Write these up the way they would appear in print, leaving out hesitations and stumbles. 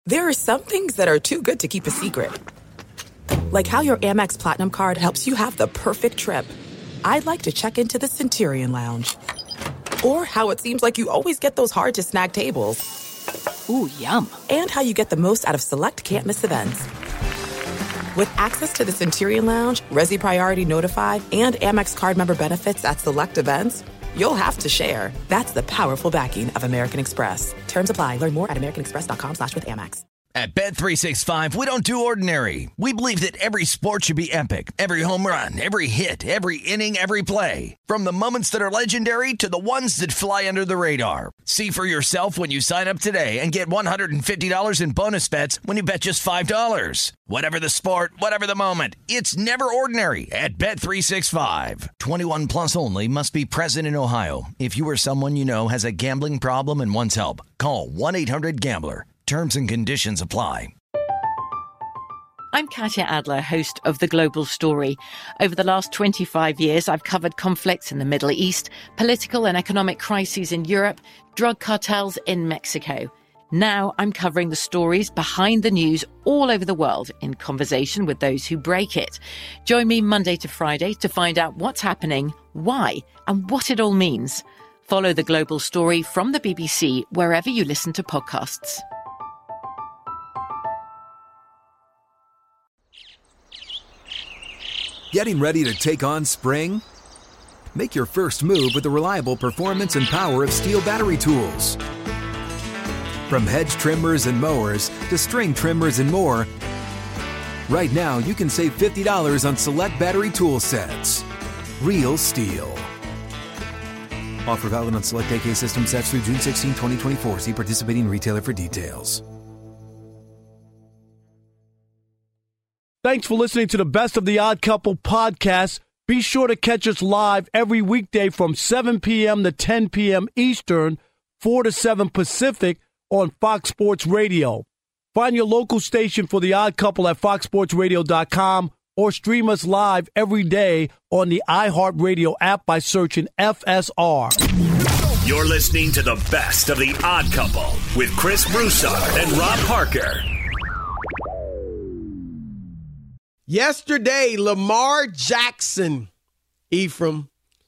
There are some things that are too good to keep a secret. Like how your Amex Platinum card helps you have the perfect trip. I'd like to check into the Centurion Lounge. Or how it seems like you always get those hard-to-snag tables. Ooh, yum. And how you get the most out of select can't-miss events. With access to the Centurion Lounge, Resi Priority Notified, and Amex card member benefits at select events, you'll have to share. That's the powerful backing of American Express. Terms apply. Learn more at americanexpress.com/withAmex. At Bet365, we don't do ordinary. We believe that every sport should be epic. Every home run, every hit, every inning, every play. From the moments that are legendary to the ones that fly under the radar. See for yourself when you sign up today and get $150 in bonus bets when you bet just $5. Whatever the sport, whatever the moment, it's never ordinary at Bet365. 21 plus only. Must be present in Ohio. If you or someone you know has a gambling problem and wants help, call 1-800-GAMBLER. Terms and conditions apply. I'm Katya Adler, host of The Global Story. Over the last 25 years, I've covered conflicts in the Middle East, political and economic crises in Europe, drug cartels in Mexico. Now I'm covering the stories behind the news all over the world in conversation with those who break it. Join me Monday to Friday to find out what's happening, why, and what it all means. Follow The Global Story from the BBC wherever you listen to podcasts. Getting ready to take on spring? Make your first move with the reliable performance and power of Steel battery tools. From hedge trimmers and mowers to string trimmers and more, right now you can save $50 on select battery tool sets. Real Steel. Offer valid on select AK system sets through June 16, 2024. See participating retailer for details. Thanks for listening to the Best of the Odd Couple podcast. Be sure to catch us live every weekday from 7 p.m. to 10 p.m. Eastern, 4 to 7 Pacific on Fox Sports Radio. Find your local station for The Odd Couple at foxsportsradio.com or stream us live every day on the iHeartRadio app by searching FSR. You're listening to the Best of the Odd Couple with Chris Broussard and Rob Parker. Yesterday, Lamar Jackson, Ephraim,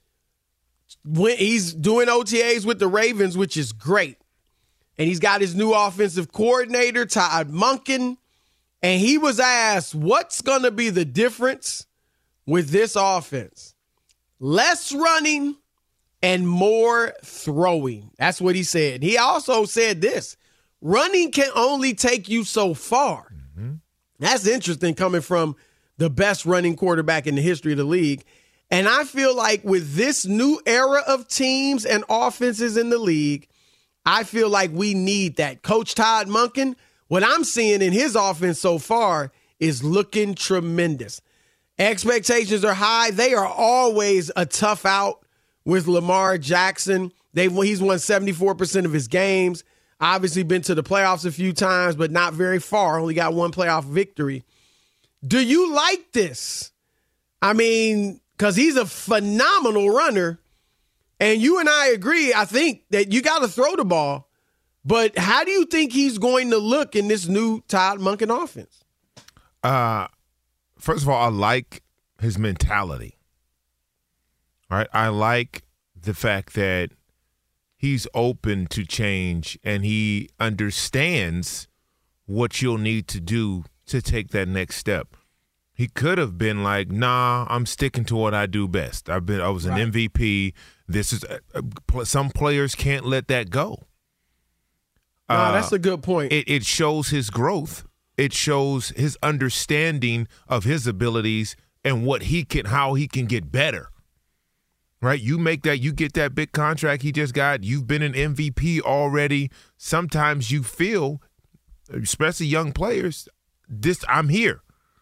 he's doing OTAs with the Ravens, which is great. And he's got his new offensive coordinator, Todd Monken. And he was asked, what's going to be the difference with this offense? Less running and more throwing. That's what he said. He also said this, running can only take you so far. Mm-hmm. That's interesting coming from the best running quarterback in the history of the league. And I feel like with this new era of teams and offenses in the league, I feel like we need that. Coach Todd Monken, what I'm seeing in his offense so far is looking tremendous. Expectations are high. They are always a tough out with Lamar Jackson. He's won 74% of his games. Obviously been to the playoffs a few times, but not very far. Only got one playoff victory. Do you like this? I mean, because he's a phenomenal runner, and you and I agree, I think, that you got to throw the ball. But how do you think he's going to look in this new Todd Monken offense? First of all, I like his mentality. All right, I like the fact that he's open to change and he understands what you'll need to do to take that next step. He could have been like, nah, I'm sticking to what I do best. I was an MVP. This is some players can't let that go. No, that's a good point. It shows his growth. It shows his understanding of his abilities and how he can get better. Right? You get that big contract he just got. You've been an MVP already. Sometimes you feel, especially young players, I'm here.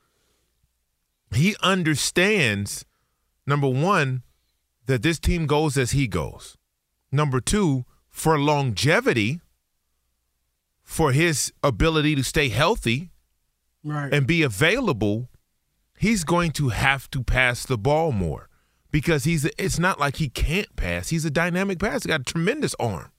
He understands, number one, that this team goes as he goes. Number two, for longevity, for his ability to stay healthy and be available, he's going to have to pass the ball more because it's not like he can't pass. He's a dynamic passer. He's got a tremendous arm.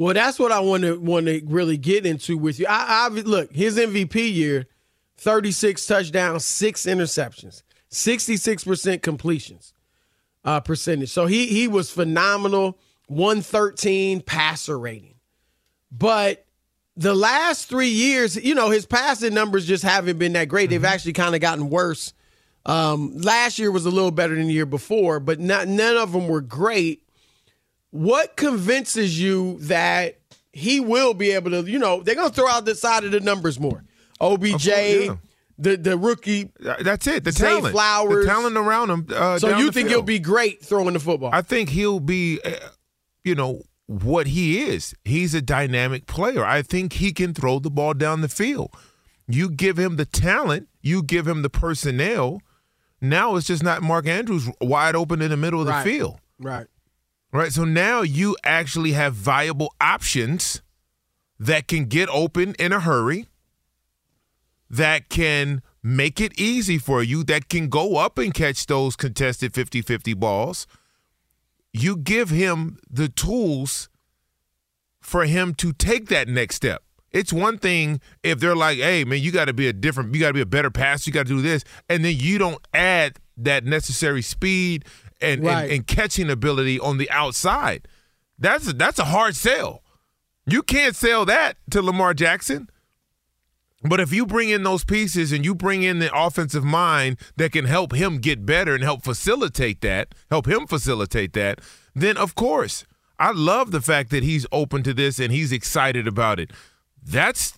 Well, that's what I want to really get into with you. I look, his MVP year, 36 touchdowns, 6 interceptions, 66% completions percentage. So he was phenomenal, 113 passer rating. But the last 3 years, his passing numbers just haven't been that great. They've actually kind of gotten worse. Last year was a little better than the year before, but none of them were great. What convinces you that he will be able to, they're going to throw out the side of the numbers more. OBJ, the rookie. That's it, the Zay talent. Flowers. The talent around him. So you think he'll be great throwing the football? I think he'll be, what he is. He's a dynamic player. I think he can throw the ball down the field. You give him the talent, you give him the personnel. Now it's just not Mark Andrews wide open in the middle of the field. Right. So now you actually have viable options that can get open in a hurry, that can make it easy for you, that can go up and catch those contested 50-50 balls. You give him the tools for him to take that next step. It's one thing if they're like, hey, man, you got to be a better passer, you got to do this, and then you don't add that necessary speed and catching ability on the outside. That's a hard sell. You can't sell that to Lamar Jackson. But if you bring in those pieces and you bring in the offensive mind that can help him get better and help him facilitate that, then of course, I love the fact that he's open to this and he's excited about it. That's,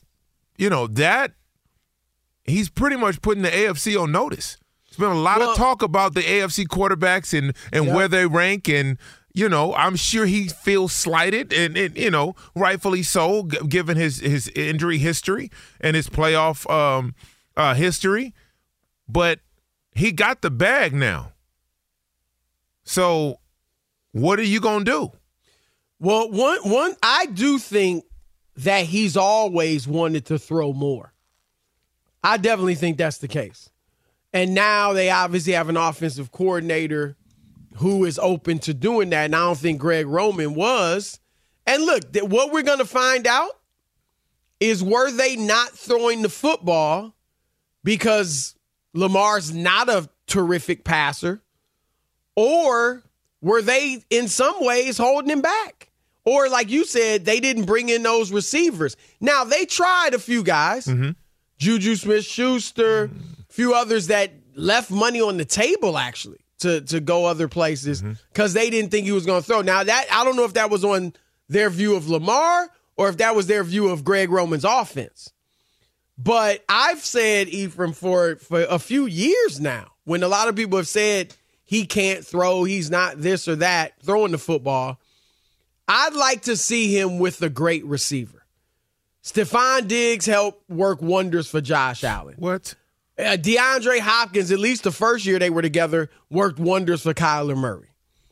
he's pretty much putting the AFC on notice. There's been a lot of talk about the AFC quarterbacks and where they rank, and I'm sure he feels slighted, and rightfully so, given his injury history and his playoff history. But he got the bag now. So what are you gonna do? Well, one, I do think that he's always wanted to throw more. I definitely think that's the case. And now they obviously have an offensive coordinator who is open to doing that, and I don't think Greg Roman was. And look, what we're going to find out is, were they not throwing the football because Lamar's not a terrific passer, or were they in some ways holding him back? Or like you said, they didn't bring in those receivers. Now, they tried a few guys, Juju Smith-Schuster, a few others that left money on the table, actually, to go other places because they didn't think he was going to throw. Now, that I don't know if that was on their view of Lamar or if that was their view of Greg Roman's offense. But I've said, Ephraim, for a few years now, when a lot of people have said he can't throw, he's not this or that, throwing the football, I'd like to see him with a great receiver. Stephon Diggs helped work wonders for Josh Allen. What? DeAndre Hopkins, at least the first year they were together, worked wonders for Kyler Murray.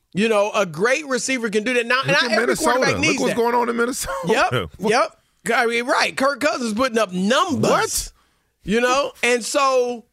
A great receiver can do that. Not every quarterback needs that. Look what's going on in Minnesota. Yep. I mean, right. Kirk Cousins putting up numbers. What? And so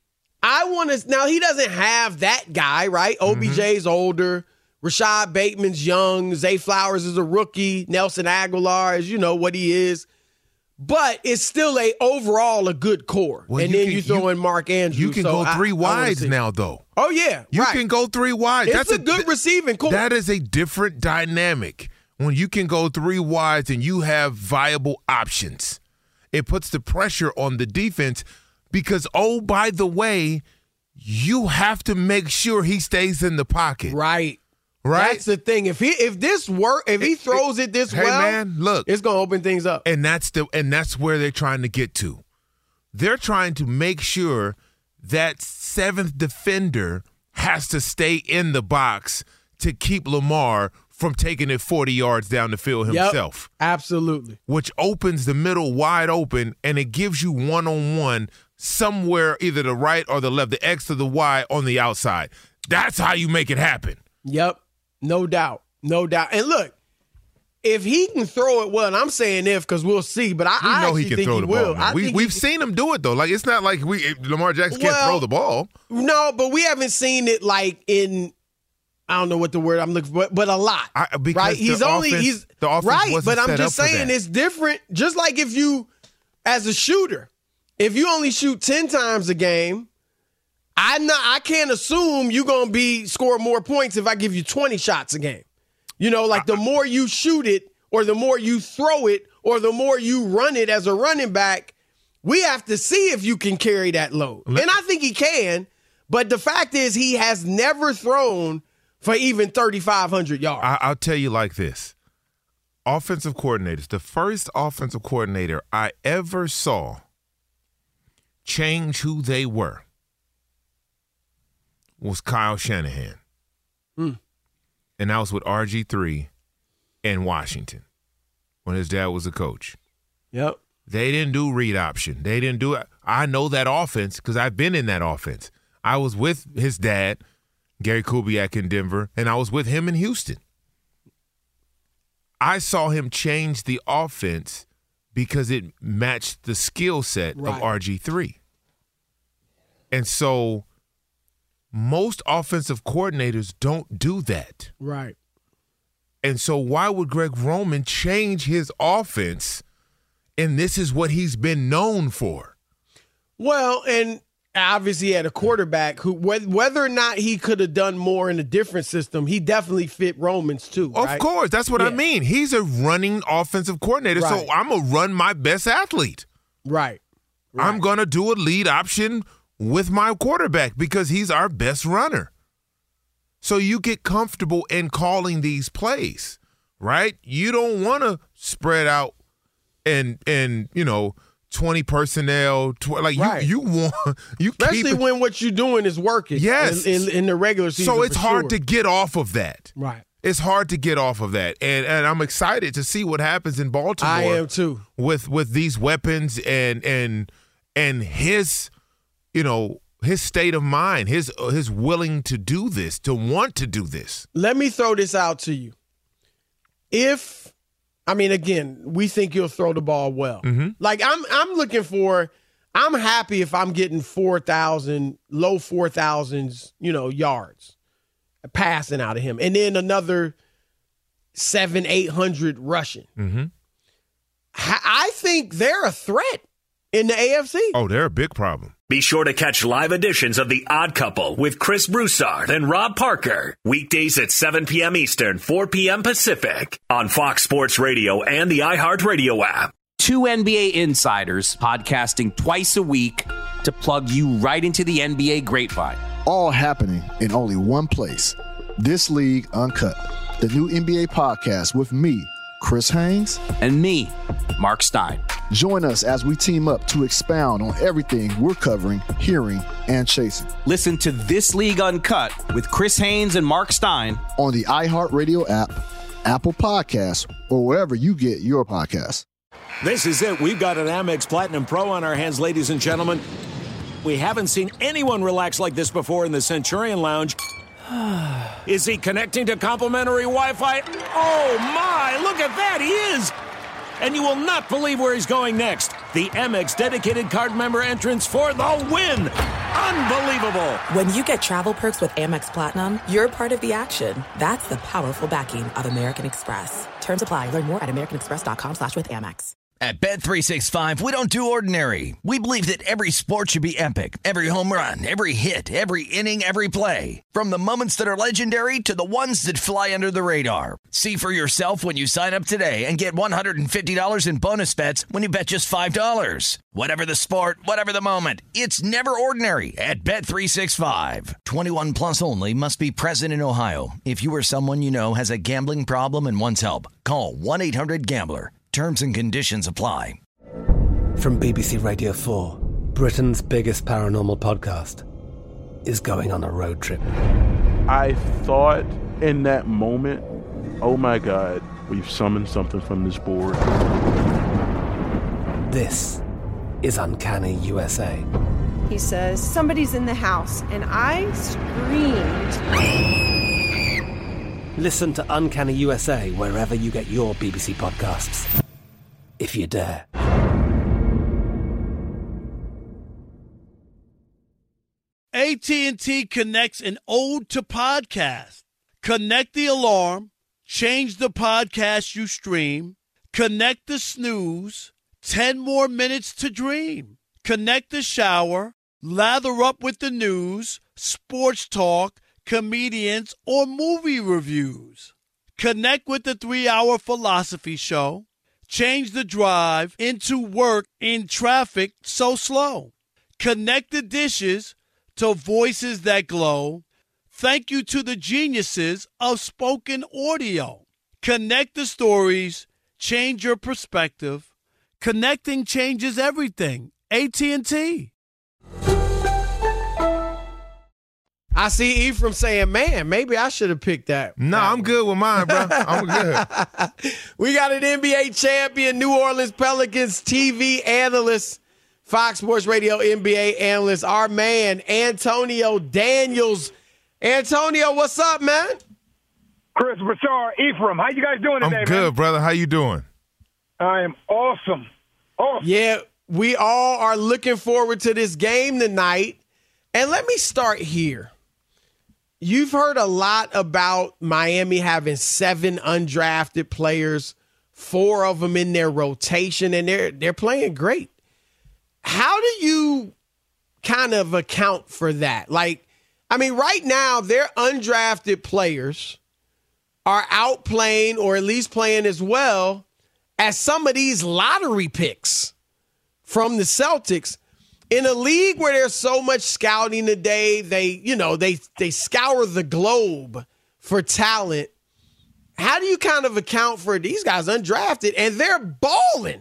I want to – now, he doesn't have that guy, right? OBJ's older. Rashad Bateman's young. Zay Flowers is a rookie. Nelson Aguilar is, what he is. But it's still overall a good core. Well, and then you throw in Mark Andrews. You can go three wides now, though. Oh, yeah. You can go 3 wides. That's a good receiving core. That is a different dynamic. When you can go 3 wides and you have viable options, it puts the pressure on the defense because, oh, by the way, you have to make sure he stays in the pocket. Right. That's the thing. If he throws it this well, man, look, it's going to open things up. And that's where they're trying to get to. They're trying to make sure that 7th defender has to stay in the box to keep Lamar from taking it 40 yards down the field himself. Yep, absolutely. Which opens the middle wide open, and it gives you one-on-one somewhere, either the right or the left, the X to the Y on the outside. That's how you make it happen. Yep. No doubt. And look, if he can throw it well, and I'm saying if because we'll see, but I know he can think throw he the will. ball. We've seen him do it, though. Like, it's not like Lamar Jackson can't throw the ball. No, but we haven't seen it like in I don't know what the word I'm looking for, but a lot. Because right? the offense right, wasn't but I'm set just up for saying that. it's different. Just like if you, as a shooter, if you only shoot 10 times a game, I can't assume you're going to score more points if I give you 20 shots a game. You know, like the more you shoot it or the more you throw it or the more you run it as a running back, we have to see if you can carry that load. And I think he can, but the fact is he has never thrown for even 3,500 yards. I'll tell you like this. Offensive coordinators, the first offensive coordinator I ever saw change who they were was Kyle Shanahan. And that was with RG3 in Washington when his dad was a coach. Yep. They didn't do read option. They didn't do it. I know that offense because I've been in that offense. I was with his dad, Gary Kubiak, in Denver, and I was with him in Houston. I saw him change the offense because it matched the skill set of RG3. And so most offensive coordinators don't do that. Right. And so why would Greg Roman change his offense? And this is what he's been known for. Well, and obviously he had a quarterback who, whether or not he could have done more in a different system, he definitely fit Roman's too. Right? Of course. That's what I mean. He's a running offensive coordinator, so I'm going to run my best athlete. Right. I'm going to do a lead option with my quarterback because he's our best runner. So you get comfortable in calling these plays, right? You don't want to spread out and 20 personnel, you want you especially keep when what you're doing is working. Yes, in the regular season. So it's hard to get off of that. Right. It's hard to get off of that, and I'm excited to see what happens in Baltimore. I am too. With these weapons and his, his state of mind, his willing to do this, to want to do this. Let me throw this out to you. Again, we think you'll throw the ball well. Mm-hmm. Like I'm happy if I'm getting 4,000, low 4,000s, yards passing out of him. And then another 700-800 rushing. Mm-hmm. I think they're a threat in the AFC. Oh, they're a big problem. Be sure to catch live editions of The Odd Couple with Chris Broussard and Rob Parker. Weekdays at 7 p.m. Eastern, 4 p.m. Pacific on Fox Sports Radio and the iHeartRadio app. Two NBA insiders podcasting twice a week to plug you right into the NBA grapevine. All happening in only one place. This League Uncut, the new NBA podcast with me, Chris Haynes, and me, Mark Stein. Join us as we team up to expound on everything we're covering, hearing, and chasing. Listen to This League Uncut with Chris Haynes and Mark Stein on the iHeartRadio app, Apple Podcasts, or wherever you get your podcasts. This is it. We've got an Amex Platinum Pro on our hands, ladies and gentlemen. We haven't seen anyone relax like this before in the Centurion Lounge. Is he connecting to complimentary Wi-Fi? Oh, my. Look at that. He is. And you will not believe where he's going next. The Amex dedicated card member entrance for the win. Unbelievable. When you get travel perks with Amex Platinum, you're part of the action. That's the powerful backing of American Express. Terms apply. Learn more at americanexpress.com/withAmex. At Bet365, we don't do ordinary. We believe that every sport should be epic. Every home run, every hit, every inning, every play. From the moments that are legendary to the ones that fly under the radar. See for yourself when you sign up today and get $150 in bonus bets when you bet just $5. Whatever the sport, whatever the moment, it's never ordinary at Bet365. 21 plus only. Must be present in Ohio. If you or someone you know has a gambling problem and wants help, call 1-800-GAMBLER. Terms and conditions apply. From BBC Radio 4, Britain's biggest paranormal podcast is going on a road trip. I thought in that moment, oh my God, we've summoned something from this board. This is Uncanny USA. He says, somebody's in the house, and I screamed. Listen to Uncanny USA wherever you get your BBC podcasts, if you dare. AT&T connects an ode to podcast. Connect the alarm. Change the podcast you stream. Connect the snooze. 10 more minutes to dream. Connect the shower. Lather up with the news, sports talk, comedians, or movie reviews. Connect with the 3-Hour Philosophy Show. Change the drive into work in traffic so slow. Connect the dishes to voices that glow. Thank you to the geniuses of spoken audio. Connect the stories. Change your perspective. Connecting changes everything. AT&T. I see Ephraim saying, man, maybe I should have picked that. No, I'm good with mine, bro. I'm good. We got an NBA champion, New Orleans Pelicans TV analyst, Fox Sports Radio NBA analyst, our man, Antonio Daniels. Antonio, what's up, man? Chris, Broussard, Ephraim, how you guys doing today, I'm good, man? brother. How you doing? I am awesome. Yeah, we all are looking forward to this game tonight. And let me start here. You've heard a lot about Miami having 7 undrafted players, 4 of them in their rotation, and they're playing great. How do you kind of account for that? Like, I mean, right now, their undrafted players are out playing, or at least playing as well as some of these lottery picks from the Celtics. In a league where there's so much scouting today, they scour the globe for talent. How do you kind of account for these guys undrafted and they're balling?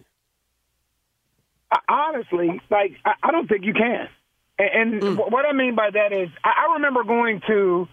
Honestly, I don't think you can. And what I mean by that is, I remember going to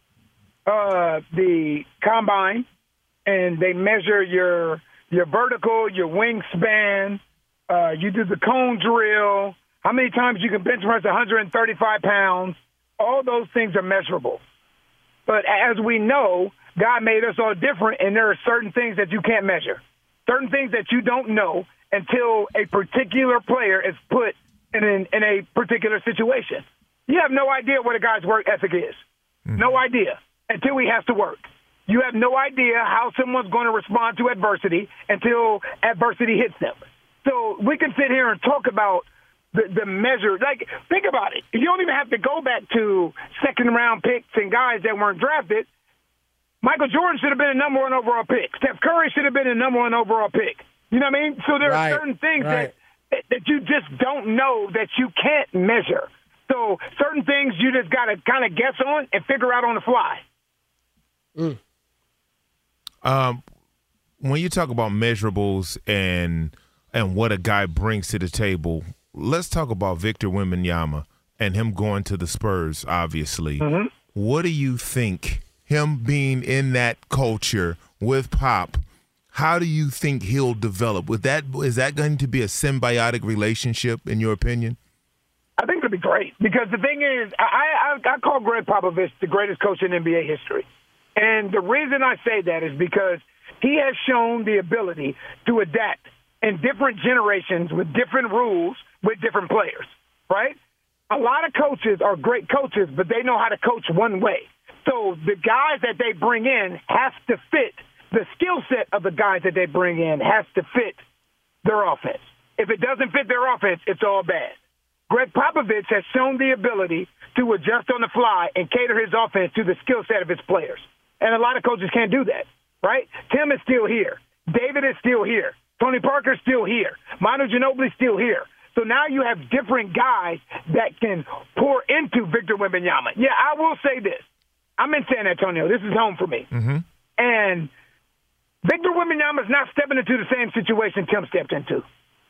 the combine, and they measure your vertical, your wingspan. You do the cone drill. How many times you can bench press 135 pounds. All those things are measurable. But as we know, God made us all different, and there are certain things that you can't measure, certain things that you don't know until a particular player is put in a particular situation. You have no idea what a guy's work ethic is. No idea until he has to work. You have no idea how someone's going to respond to adversity until adversity hits them. So we can sit here and talk about the measure. Like, think about it. You don't even have to go back to second-round picks and guys that weren't drafted. Michael Jordan should have been a number 1 overall pick. Steph Curry should have been a number 1 overall pick. You know what I mean? So there are certain things that you just don't know, that you can't measure. So certain things you just got to kind of guess on and figure out on the fly. When you talk about measurables and what a guy brings to the table, let's talk about Victor Wembanyama and him going to the Spurs, obviously. Mm-hmm. What do you think, him being in that culture with Pop, how do you think he'll develop? Is that going to be a symbiotic relationship, in your opinion? I think it'll be great, because the thing is, I call Greg Popovich the greatest coach in NBA history. And the reason I say that is because he has shown the ability to adapt in different generations with different rules with different players, right? A lot of coaches are great coaches, but they know how to coach one way. So the guys that they bring in have to fit. The skill set of the guys that they bring in has to fit their offense. If it doesn't fit their offense, it's all bad. Greg Popovich has shown the ability to adjust on the fly and cater his offense to the skill set of his players. And a lot of coaches can't do that, right? Tim is still here. David is still here. Tony Parker's still here. Manu Ginobili's still here. So now you have different guys that can pour into Victor Wembanyama. Yeah, I will say this. I'm in San Antonio. This is home for me. Mm-hmm. And Victor Wembanyama is not stepping into the same situation Tim stepped into.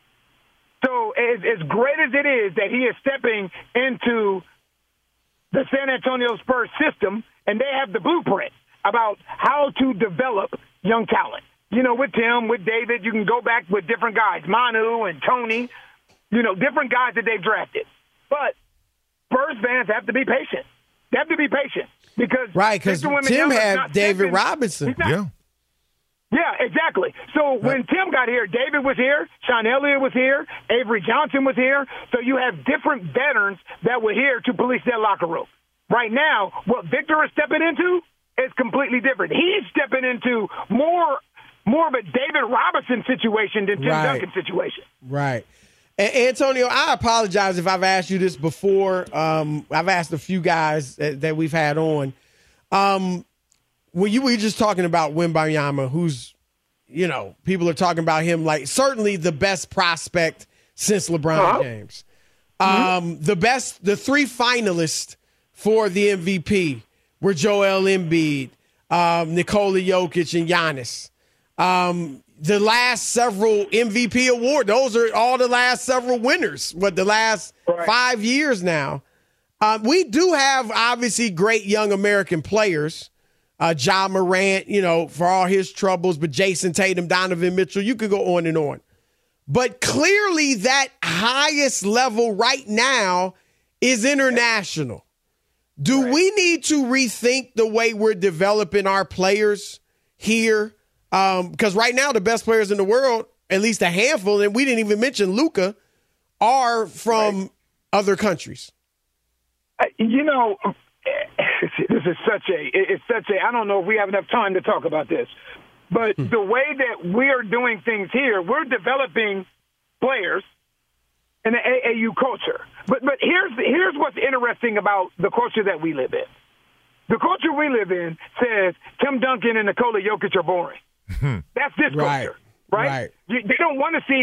So as great as it is that he is stepping into the San Antonio Spurs system, and they have the blueprint about how to develop young talent. You know, with Tim, with David, you can go back with different guys, Manu and Tony, different guys that they've drafted. But Spurs fans have to be patient. They have to be patient because Tim had David Robinson. Yeah, exactly. So when Tim got here, David was here, Sean Elliott was here, Avery Johnson was here. So you have different veterans that were here to police that locker room. Right now, what Victor is stepping into is completely different. He's stepping into more of a David Robinson situation than Tim Duncan situation. Right. And Antonio, I apologize if I've asked you this before. I've asked a few guys that we've had on. When you were just talking about Wembanyama, who's, people are talking about him like certainly the best prospect since LeBron James. The three finalists for the MVP were Joel Embiid, Nikola Jokic, and Giannis. The last several MVP award, those are all the last several winners, but the last 5 years now. We do have obviously great young American players. Ja Morant, for all his troubles, but Jason Tatum, Donovan Mitchell, you could go on and on. But clearly that highest level right now is international. Do we need to rethink the way we're developing our players here? Because right now the best players in the world, at least a handful, and we didn't even mention Luka, are from other countries. This is such a, I don't know if we have enough time to talk about this, but the way that we are doing things here, we're developing players in the AAU culture. But here's what's interesting about the culture that we live in. The culture we live in says Tim Duncan and Nikola Jokic are boring. That's this culture, right? They don't want to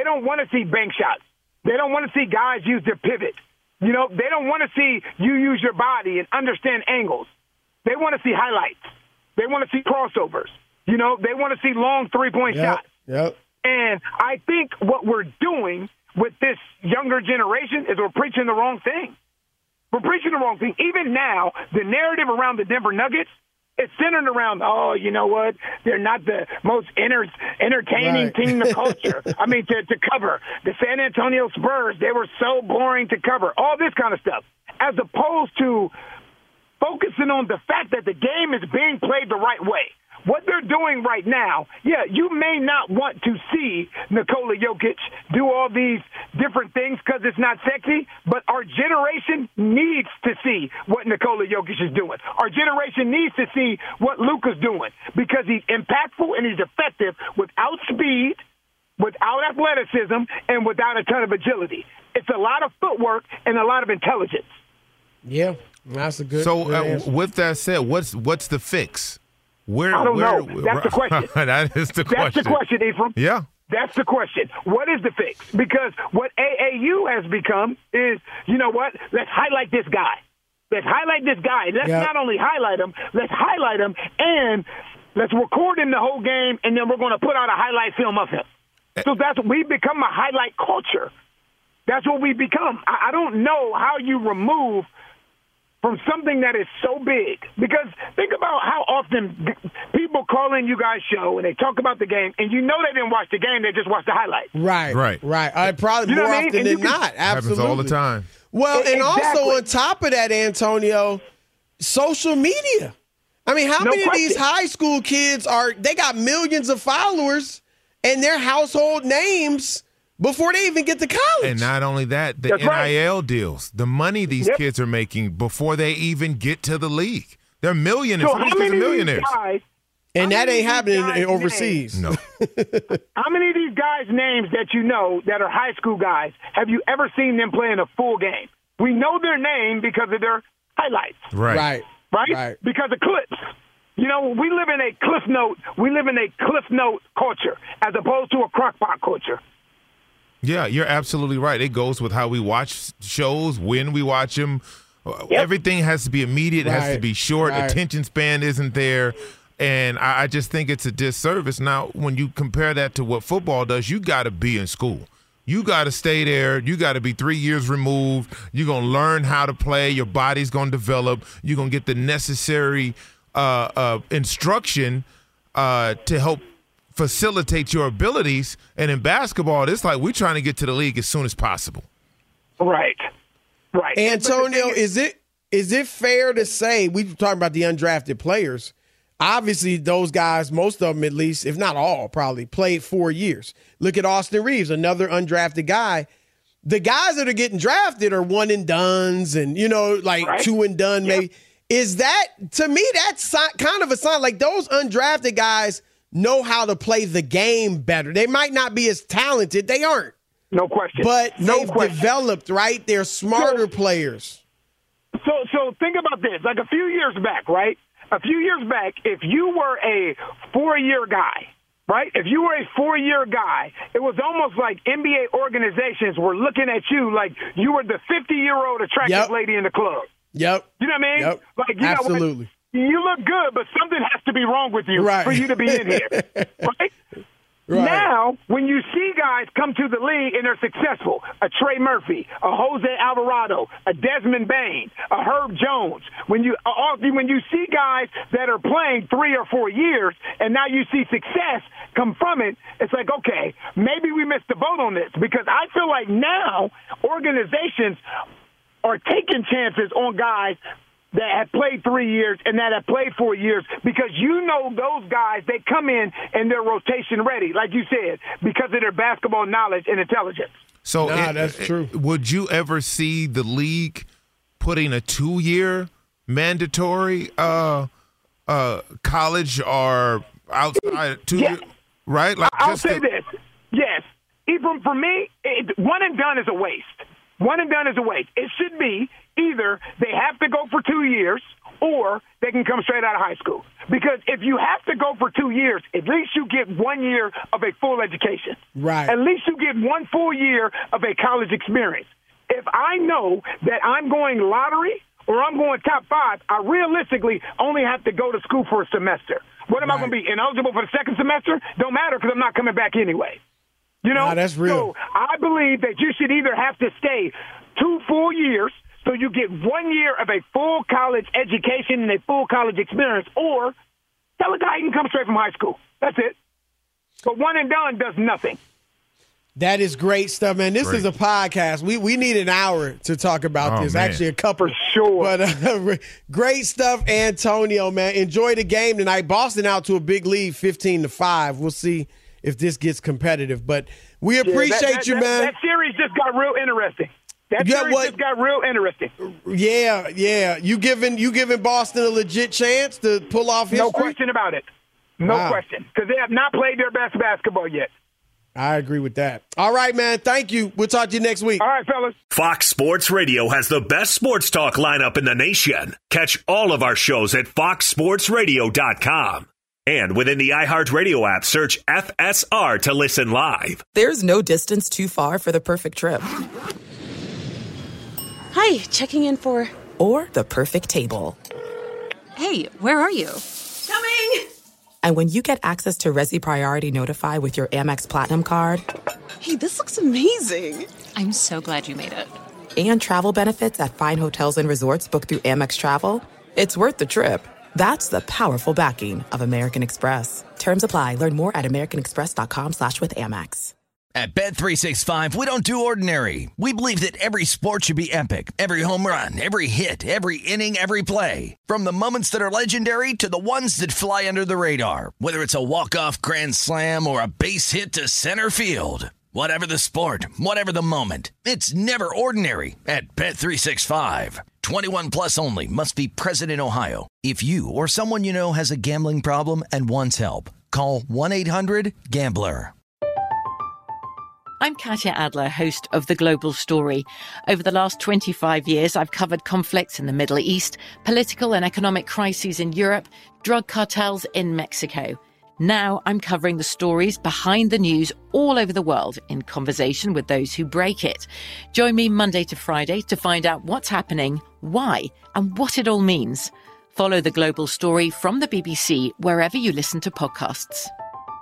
see bank shots. They don't want to see guys use their pivot. They don't want to see you use your body and understand angles. They want to see highlights. They want to see crossovers. They want to see long three-point shots. Yep. And I think what we're doing with this younger generation is we're preaching the wrong thing. We're preaching the wrong thing. Even now, the narrative around the Denver Nuggets is centered around, you know what? They're not the most entertaining team in the culture. I mean, to cover. The San Antonio Spurs, they were so boring to cover. All this kind of stuff. As opposed to focusing on the fact that the game is being played the right way. What they're doing right now, you may not want to see Nikola Jokic do all these different things because it's not sexy, but our generation needs to see what Nikola Jokic is doing. Our generation needs to see what Luka's doing because he's impactful and he's effective without speed, without athleticism, and without a ton of agility. It's a lot of footwork and a lot of intelligence. Yeah, that's a good. So with that said, what's the fix? I don't know. That's the question. That is the question. That's the question, Ephraim. Yeah. That's the question. What is the fix? Because what AAU has become is, let's highlight this guy. Let's highlight this guy. Let's not only highlight him, let's highlight him, and let's record him the whole game, and then we're going to put out a highlight film of him. So we've become a highlight culture. That's what we've become. I don't know how you remove from something that is so big. Because think about how often people call in you guys' show and they talk about the game, and they didn't watch the game, they just watched the highlights. Right. Probably more often than not. Absolutely. Happens all the time. Well, and also on top of that, Antonio, social media. I mean, how many of these high school kids they got millions of followers and their household names before they even get to college? And not only that, the NIL deals, the money these kids are making before they even get to the league. They're millionaires. So how many of millionaires? And that ain't happening overseas. No. How many of these guys' names that that are high school guys, have you ever seen them play in a full game? We know their name because of their highlights. Right? Because of clips. We live in a cliff note. We live in a cliff note culture as opposed to a crockpot culture. Yeah, you're absolutely right. It goes with how we watch shows, when we watch them. Everything has to be immediate. It has to be short. Attention span isn't there. And I just think it's a disservice. Now, when you compare that to what football does, you got to be in school. You got to stay there. You got to be 3 years removed. You're going to learn how to play. Your body's going to develop. You're going to get the necessary instruction to help facilitate your abilities. And in basketball, it's like we're trying to get to the league as soon as possible. Right. Antonio, is it fair to say, we've talking about the undrafted players, obviously those guys, most of them at least, if not all, probably played 4 years. Look at Austin Reeves, another undrafted guy. The guys that are getting drafted are one and dones and, two and done maybe. Is that, to me, that's kind of a sign. Like, those undrafted guys know how to play the game better. They might not be as talented. They aren't. No question. But they've developed, right? They're smarter players. So think about this. Like a few years back, right? A few years back, if you were a 4-year guy, right? If you were a 4-year guy, it was almost like NBA organizations were looking at you like you were the 50-year-old attractive lady in the club. Yep. You know what I mean? Yep. Like, you absolutely. know, you look good, but something has to be wrong with you for you to be in here, right? Now, when you see guys come to the league and they're successful, a Trey Murphy, a Jose Alvarado, a Desmond Bain, a Herb Jones, when you see guys that are playing 3 or 4 years and now you see success come from it, it's like, okay, maybe we missed the boat on this, because I feel like now organizations are taking chances on guys that have played 3 years and that have played 4 years, because you know those guys, they come in and they're rotation ready, like you said, because of their basketball knowledge and intelligence. So that's true. Would you ever see the league putting a 2-year mandatory college or outside 2 years? Right? Like, I'll say this. Yes. Even for me, one and done is a waste. One and done is a waste. It should be either they have to go for 2 years or they can come straight out of high school. Because if you have to go for 2 years, at least you get 1 year of a full education. Right. At least you get 1 full year of a college experience. If I know that I'm going lottery or I'm going top 5, I realistically only have to go to school for a semester. What am I going to be, ineligible for the second semester? Don't matter, because I'm not coming back anyway. You know? That's real. So I believe that you should either have to stay 2 full years so you get 1 year of a full college education and a full college experience, or tell a guy he can come straight from high school. That's it. But one and done does nothing. That is great stuff, man. This is a podcast. We need an hour to talk about this. Man. Actually, a couple. For sure. But great stuff, Antonio, man. Enjoy the game tonight. Boston out to a big lead, 15-5. We'll see if this gets competitive. But we appreciate you, man. That series just got real interesting. That series just got real interesting. Yeah. You giving Boston a legit chance to pull off history? No question about it. No question. Because they have not played their best basketball yet. I agree with that. All right, man. Thank you. We'll talk to you next week. All right, fellas. Fox Sports Radio has the best sports talk lineup in the nation. Catch all of our shows at foxsportsradio.com. And within the iHeartRadio app, search FSR to listen live. There's no distance too far for the perfect trip. Hi, checking in for... Or the perfect table. Hey, where are you? Coming! And when you get access to Resi Priority Notify with your Amex Platinum card... Hey, this looks amazing. I'm so glad you made it. And travel benefits at fine hotels and resorts booked through Amex Travel, it's worth the trip. That's the powerful backing of American Express. Terms apply. Learn more at americanexpress.com/withAmex. At Bet365, we don't do ordinary. We believe that every sport should be epic. Every home run, every hit, every inning, every play. From the moments that are legendary to the ones that fly under the radar. Whether it's a walk-off grand slam or a base hit to center field. Whatever the sport, whatever the moment. It's never ordinary at Bet365. 21 plus only. Must be present in Ohio. If you or someone you know has a gambling problem and wants help, call 1-800-GAMBLER. I'm Katya Adler, host of The Global Story. Over the last 25 years, I've covered conflicts in the Middle East, political and economic crises in Europe, drug cartels in Mexico. Now I'm covering the stories behind the news all over the world in conversation with those who break it. Join me Monday to Friday to find out what's happening, why, and what it all means. Follow The Global Story from the BBC wherever you listen to podcasts.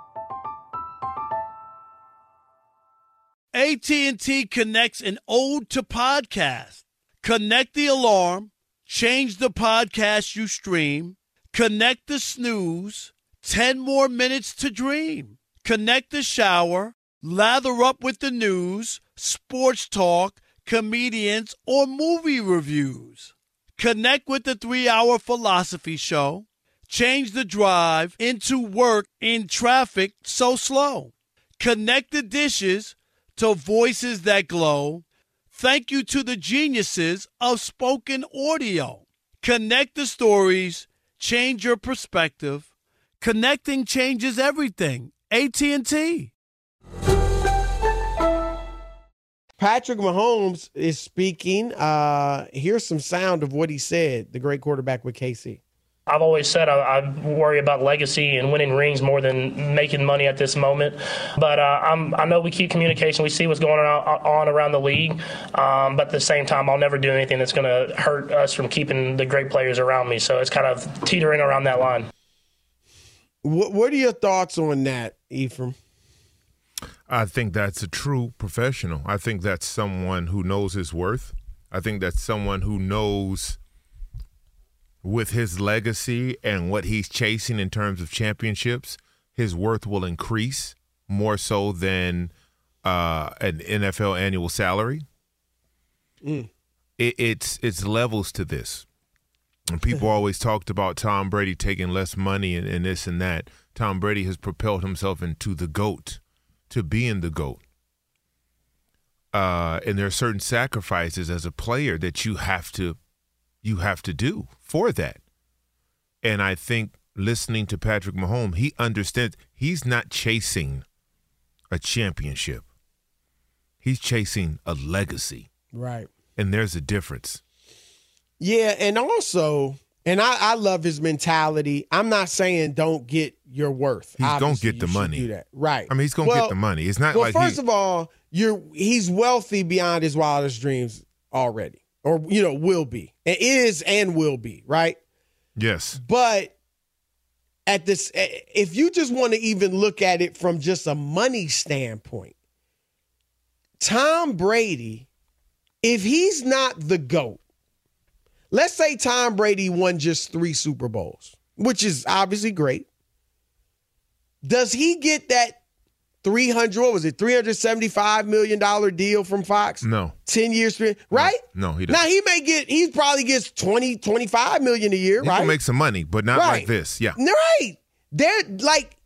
AT&T connects an ode to podcast. Connect the alarm, change the podcast you stream, connect the snooze, 10 more minutes to dream. Connect the shower, lather up with the news, sports talk, comedians, or movie reviews. Connect with the 3-Hour Philosophy Show. Change the drive into work in traffic so slow. Connect the dishes to voices that glow. Thank you to the geniuses of spoken audio. Connect the stories, change your perspective. Connecting changes everything. AT&T. Patrick Mahomes is speaking. Here's some sound of what he said, the great quarterback with KC. I've always said I worry about legacy and winning rings more than making money at this moment. But I know we keep communication. We see what's going on around the league. But at the same time, I'll never do anything that's going to hurt us from keeping the great players around me. So it's kind of teetering around that line. What are your thoughts on that, Ephraim? I think that's a true professional. I think that's someone who knows his worth. I think that's someone who knows with his legacy and what he's chasing in terms of championships, his worth will increase more so than an NFL annual salary. It's levels to this. And people always talked about Tom Brady taking less money and this and that. Tom Brady has propelled himself into the GOAT, to being the GOAT. And there are certain sacrifices as a player that you have to do for that. And I think listening to Patrick Mahomes, he understands he's not chasing a championship. He's chasing a legacy. Right. And there's a difference. Yeah, and also, and I love his mentality. I'm not saying don't get your worth. He's going to get the money. Do that. Right. I mean, he's going to get the money. It's not like first of all, he's wealthy beyond his wildest dreams already. Or, will be. It is and will be, right? Yes. But if you just want to even look at it from just a money standpoint, Tom Brady, if he's not the GOAT, let's say Tom Brady won just 3 Super Bowls, which is obviously great. Does he get that $375 million deal from Fox? No. 10 years, right? No, he doesn't. Now he probably gets 20, 25 million a year, he right? Can make some money, but not like this. Yeah. Right. They're like,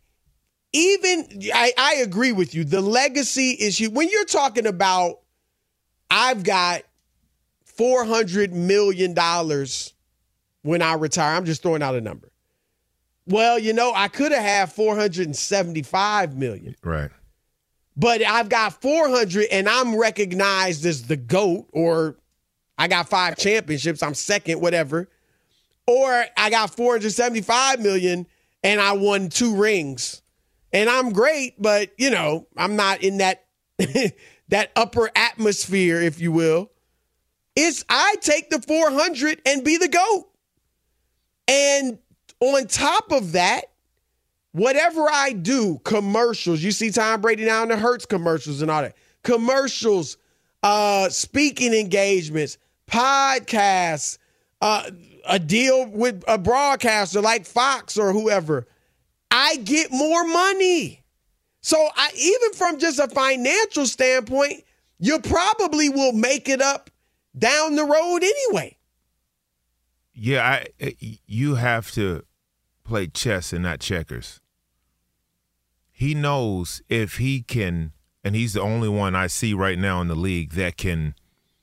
I agree with you. The legacy is huge. When you're talking about, I've got $400 million when I retire. I'm just throwing out a number. Well, I could have had $475 million. Right. But I've got 400 and I'm recognized as the GOAT, or I got 5 championships, I'm second, whatever. Or I got $475 million and I won 2 rings. And I'm great, but I'm not in that that upper atmosphere, if you will. I take the 400 and be the GOAT. And on top of that, whatever I do, commercials, you see Tom Brady now in the Hertz commercials and all that. Commercials, speaking engagements, podcasts, a deal with a broadcaster like Fox or whoever, I get more money. So even from just a financial standpoint, you probably will make it up down the road anyway. Yeah, you have to play chess and not checkers. He knows if he can, and he's the only one I see right now in the league that can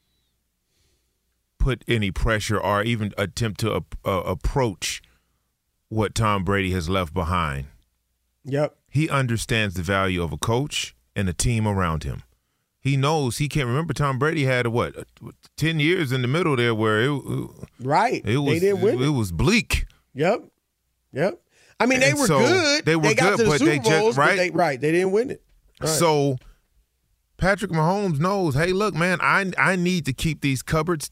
put any pressure or even attempt to approach what Tom Brady has left behind. Yep. He understands the value of a coach and a team around him. He knows he can't remember Tom Brady had 10 years in the middle there where it right. It was, they didn't win. It was bleak. Yep. I mean, they were good. They were got good, to the but Super they Bowls, just right. But they didn't win it. Right. So Patrick Mahomes knows, hey, look, man, I need to keep these cupboards.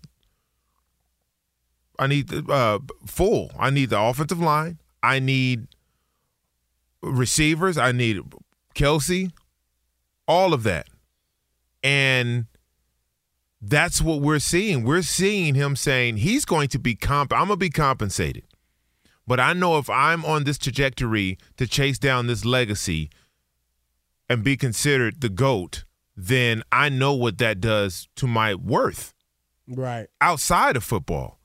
I need full. I need the offensive line. I need receivers. I need Kelsey. All of that. And that's what we're seeing. We're seeing him saying he's going to be I'm going to be compensated. But I know if I'm on this trajectory to chase down this legacy and be considered the GOAT, then I know what that does to my worth. Right. Outside of football.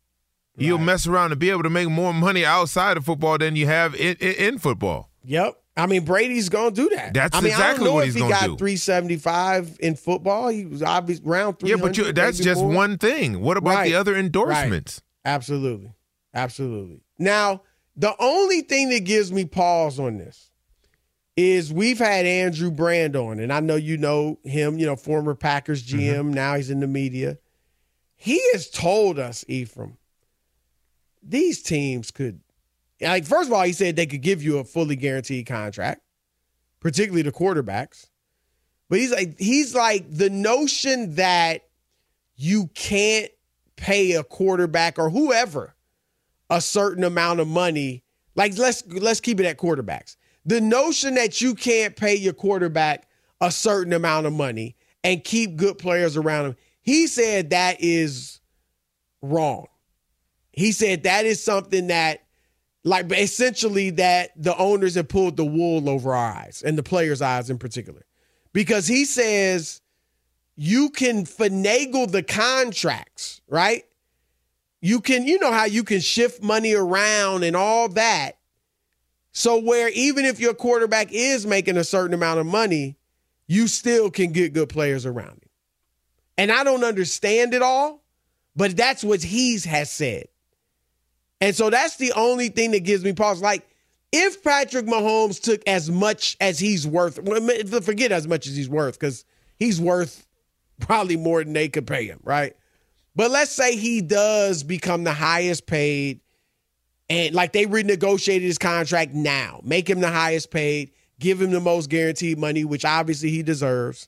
You'll mess around and be able to make more money outside of football than you have in football. Yep. I mean, Brady's going to do that. That's I mean, exactly I don't know what if he's going to do. He got 375 in football. He was obviously around 300. Yeah, but that's just one thing. What about the other endorsements? Right. Absolutely. Absolutely. Now, the only thing that gives me pause on this is we've had Andrew Brand on, and I know you know him, former Packers GM. Now he's in the media. He has told us, Ephraim, these teams could, first of all, he said they could give you a fully guaranteed contract, particularly the quarterbacks. But he's like the notion that you can't pay a quarterback or whoever a certain amount of money. Like let's keep it at quarterbacks. The notion that you can't pay your quarterback a certain amount of money and keep good players around him. He said that is wrong. He said that is something that, essentially that the owners have pulled the wool over our eyes and the players' eyes in particular. Because he says you can finagle the contracts, right? You can, how you can shift money around and all that. So where even if your quarterback is making a certain amount of money, you still can get good players around him. And I don't understand it all, but that's what he has said. And so that's the only thing that gives me pause. Like, if Patrick Mahomes took as much as he's worth, forget as much as he's worth, because he's worth probably more than they could pay him, right? But let's say he does become the highest paid, and they renegotiated his contract now, make him the highest paid, give him the most guaranteed money, which obviously he deserves.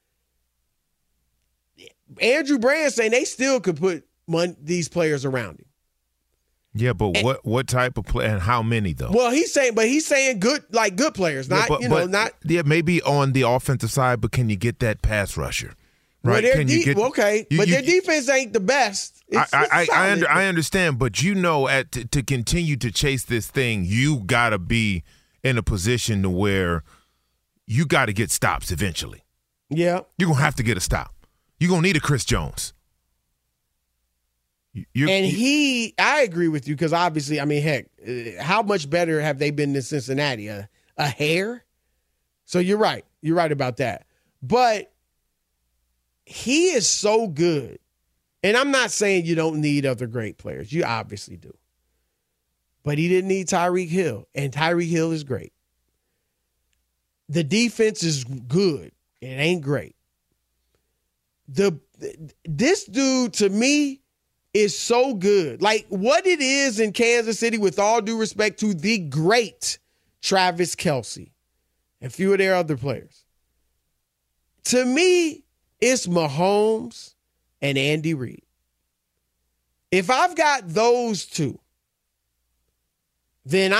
Andrew Brand saying they still could put these players around him. Yeah, but what type of play and how many though? Well, he's saying good players, not not. Yeah, maybe on the offensive side, but can you get that pass rusher? Right? Well, but their defense ain't the best. I understand, but to continue to chase this thing, you got to be in a position to where you got to get stops eventually. Yeah, you're gonna have to get a stop. You're going to need a Chris Jones. I agree with you because obviously, I mean, heck, how much better have they been than Cincinnati? A hair? So you're right. You're right about that. But he is so good. And I'm not saying you don't need other great players. You obviously do. But he didn't need Tyreek Hill. And Tyreek Hill is great. The defense is good. It ain't great. This dude, to me, is so good. Like, what it is in Kansas City, with all due respect to the great Travis Kelce and a few of their other players. To me, it's Mahomes and Andy Reid. If I've got those two, then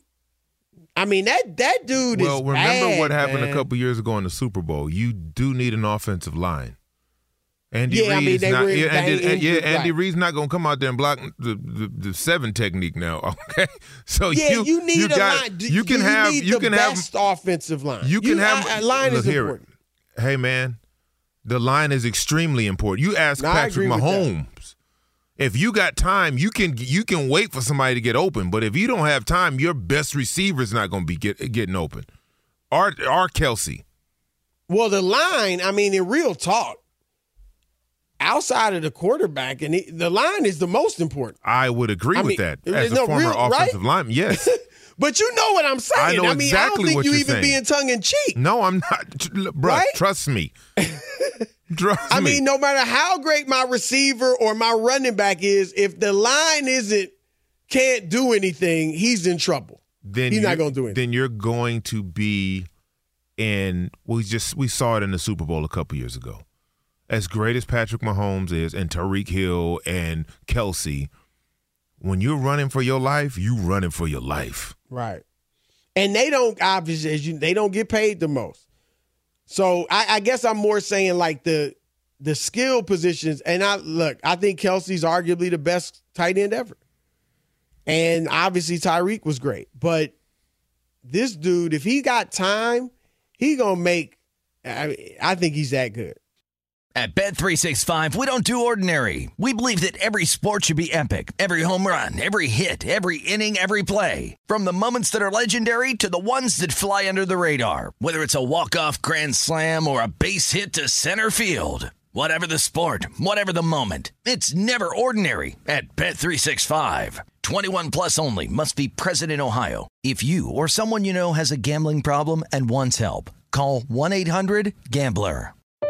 that dude is remember bad, what happened man. a couple years ago in the Super Bowl. You do need an offensive line. Andy Reid's not going to come out there and block the 7 technique now. Okay, so you need a line. You can have best offensive line. You can have line is important. Hey man, the line is extremely important. You ask Patrick Mahomes, if you got time, you can wait for somebody to get open. But if you don't have time, your best receiver is not going to be getting open. Or Kelce. Well, the line. I mean, in real talk. Outside of the quarterback, and the line is the most important. I would agree with that. As a former offensive lineman, yes. But you know what I'm saying. I know exactly I don't think what you you're even saying. being tongue-in-cheek. No, I'm not. Bro, right? Trust me. I mean, no matter how great my receiver or my running back is, if the line can't do anything, he's in trouble. Then he's not going to do anything. Then you're going to be in – we saw it in the Super Bowl a couple years ago. As great as Patrick Mahomes is and Tyreek Hill and Kelce, when you're running for your life, you running for your life. Right. And they don't, obviously, they don't get paid the most. So I guess I'm more saying like the skill positions. And I think Kelce's arguably the best tight end ever. And obviously Tyreek was great. But this dude, if he got time, he going to make, I think he's that good. At Bet365, we don't do ordinary. We believe that every sport should be epic. Every home run, every hit, every inning, every play. From the moments that are legendary to the ones that fly under the radar. Whether it's a walk-off grand slam or a base hit to center field. Whatever the sport, whatever the moment. It's never ordinary at Bet365. 21 plus only. Must be present in Ohio. If you or someone you know has a gambling problem and wants help, call 1-800-GAMBLER.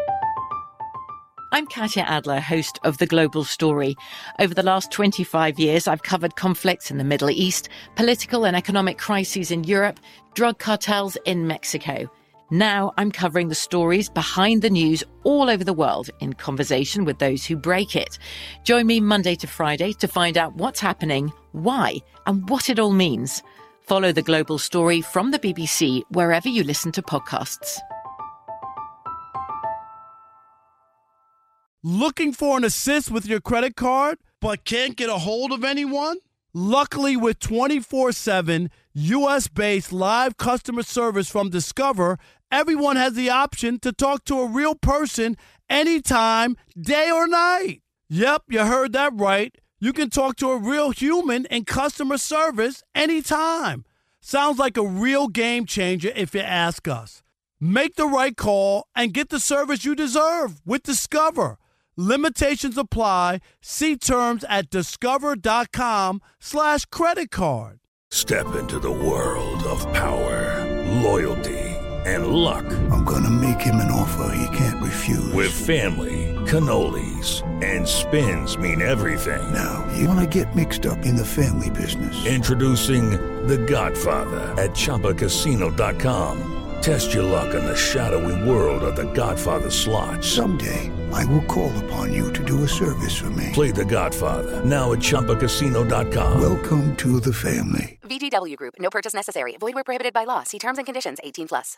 I'm Katya Adler, host of The Global Story. Over the last 25 years, I've covered conflicts in the Middle East, political and economic crises in Europe, drug cartels in Mexico. Now I'm covering the stories behind the news all over the world in conversation with those who break it. Join me Monday to Friday to find out what's happening, why, and what it all means. Follow The Global Story from the BBC wherever you listen to podcasts. Looking for an assist with your credit card, but can't get a hold of anyone? Luckily, with 24/7 U.S.-based live customer service from Discover, everyone has the option to talk to a real person anytime, day or night. Yep, you heard that right. You can talk to a real human in customer service anytime. Sounds like a real game changer if you ask us. Make the right call and get the service you deserve with Discover. Limitations apply. See terms at discover.com/creditcard. Step into the world of power, loyalty, and luck. I'm gonna make him an offer he can't refuse. With family, cannolis, and spins mean everything. Now, you wanna get mixed up in the family business. Introducing The Godfather at ChumbaCasino.com. Test your luck in the shadowy world of The Godfather slot. Someday, I will call upon you to do a service for me. Play The Godfather, now at ChumbaCasino.com. Welcome to the family. VGW Group. No purchase necessary. Void where prohibited by law. See terms and conditions. 18+.